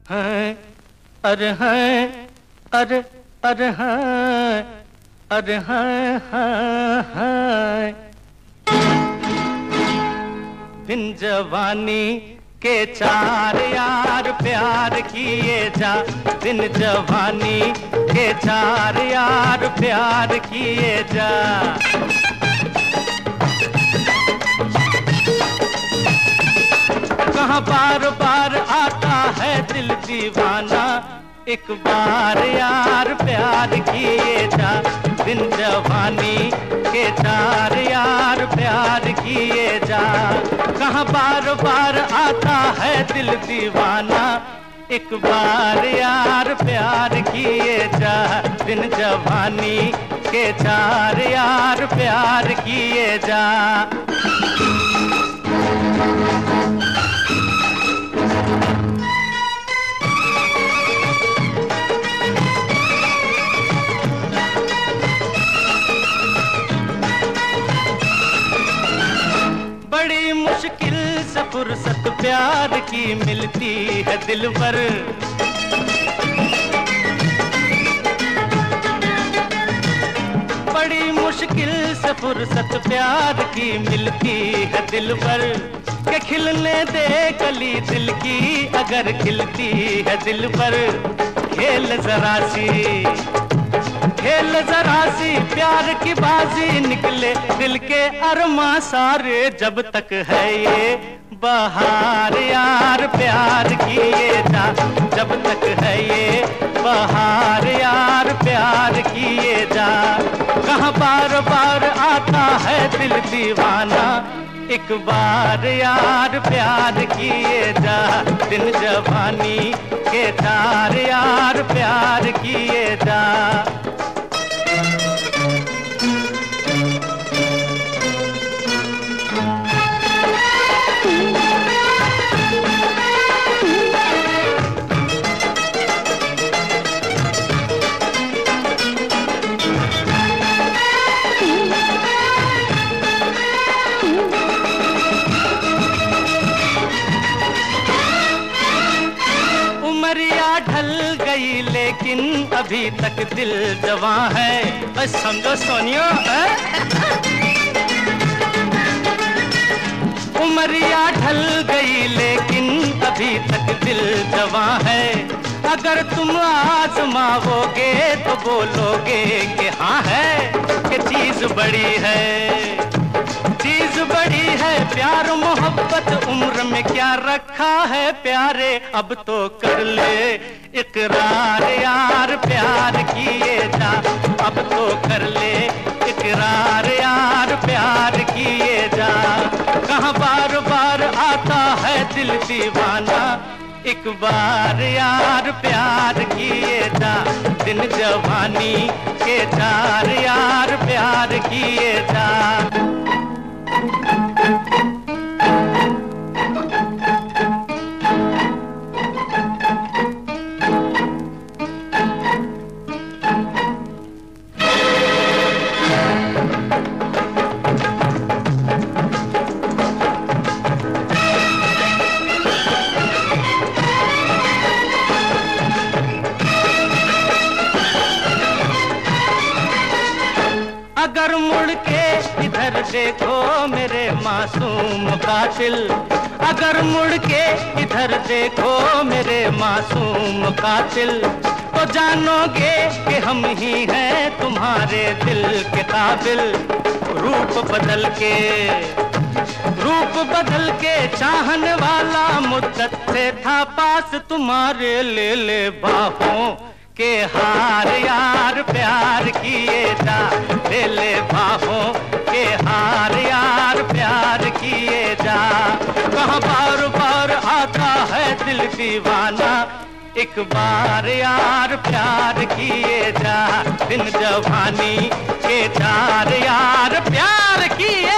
हैं, अरे हैं, अरे अरे हैं, अरे हैं, हैं। दिन जवानी के चार यार प्यार किए जा, दिन जवानी के चार यार प्यार किए जा। कहाँ बार बार आता है दिल दीवाना, एक बार यार प्यार किए जा। दिन जवानी के चार यार प्यार किए जा। कहाँ बार बार आता है दिल दीवाना, एक बार यार प्यार किए जा। दिन जवानी के चार यार प्यार किए जा। बड़ी मुश्किल से फुर्सत प्यार की मिलती है दिलबर। बड़ी मुश्किल से फुर्सत प्यार की मिलती है दिलबर। के खिलने दे कली दिल की अगर खिलती है दिलबर। खेल जरा सी, खेल जरा सी प्यार की बाजी, निकले दिल के अरमा सारे। जब तक है ये बहार यार प्यार किए जा, जब तक है ये बहार यार प्यार किए जा। कहाँ बार बार आता है दिल दीवाना, एक बार यार प्यार किए जा। दिन जवानी के चार यार प्यार किए जा। उमरिया ढल गई लेकिन अभी तक दिल जवां है। बस समझो सोनियो, उमरिया ढल गई लेकिन अभी तक दिल जवां है। अगर तुम आजमाओगे तो बोलोगे कि हाँ है, कि चीज बड़ी है, चीज बड़ी है। प्यार मोहब्बत उम्र में क्या रखा है प्यारे, अब तो कर ले इकरार यार प्यार किए जा। अब तो कर ले इकरार यार प्यार किए जा। कहाँ बार बार आता है दिल दीवाना, एक बार यार प्यार किए जा। दिन जवानी के चार यार प्यार किए जा। अगर मुड़ के इधर देखो मेरे मासूम कातिल, अगर मुड़ के इधर देखो मेरे मासूम कातिल, तो जानोगे कि हम ही हैं तुम्हारे दिल के काबिल। रूप बदल के चाहने वाला मुद्दत से था पास तुम्हारे, ले ले बाहों के हार यार प्यार किए जा। ले ले बाहों के हार यार प्यार किए जा। कहाँ बार बार आता है दिल दीवाना, एक बार यार प्यार किए जा। दिन जवानी के चार यार प्यार किए